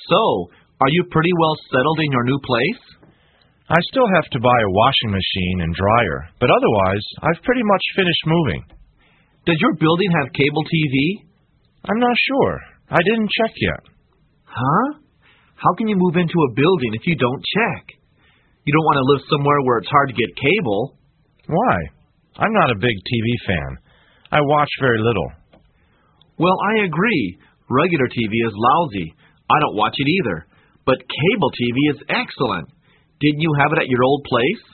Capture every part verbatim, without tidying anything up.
So, are you pretty well settled in your new place? I still have to buy a washing machine and dryer, but otherwise, I've pretty much finished moving. Does your building have cable T V? I'm not sure. I didn't check yet. Huh? How can you move into a building if you don't check? You don't want to live somewhere where it's hard to get cable. Why? I'm not a big T V fan. I watch very little. Well, I agree. Regular T V is lousy. I don't watch it either. But cable T V is excellent. Didn't you have it at your old place?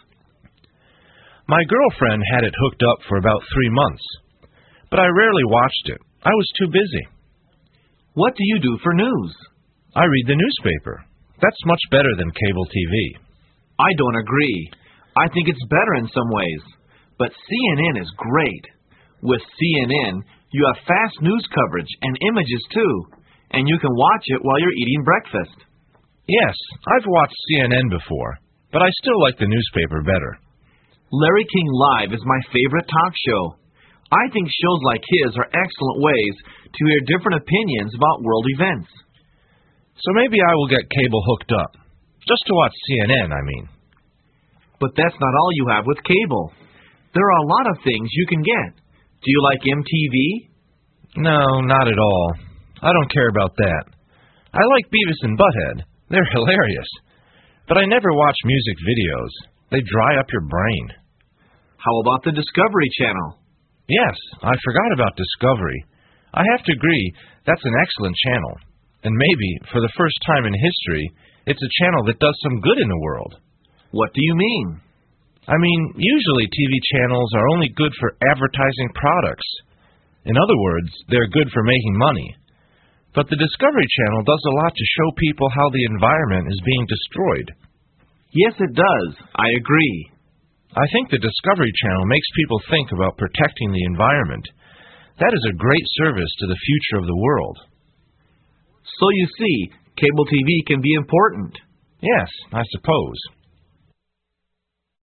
My girlfriend had it hooked up for about three months, but I rarely watched it. I was too busy. What do you do for news? I read the newspaper. That's much better than cable T V. I don't agree. I think it's better in some ways. But C N N is great. With C N N, you have fast news coverage and images too, and you can watch it while you're eating breakfast. Yes, I've watched C N N before, but I still like the newspaper better. Larry King Live is my favorite talk show. I think shows like his are excellent ways to hear different opinions about world events. So maybe I will get cable hooked up, just to watch C N N, I mean. But that's not all you have with cable. There are a lot of things you can get. Do you like M T V? No, not at all. I don't care about that. I like Beavis and Butthead. They're hilarious. But I never watch music videos. They dry up your brain. How about the Discovery Channel? Yes, I forgot about Discovery. I have to agree, that's an excellent channel. And maybe, for the first time in history, it's a channel that does some good in the world. What do you mean? I mean, usually T V channels are only good for advertising products. In other words, they're good for making money. But the Discovery Channel does a lot to show people how the environment is being destroyed. Yes, it does. I agree. I think the Discovery Channel makes people think about protecting the environment. That is a great service to the future of the world. So you see, cable T V can be important. Yes, I suppose.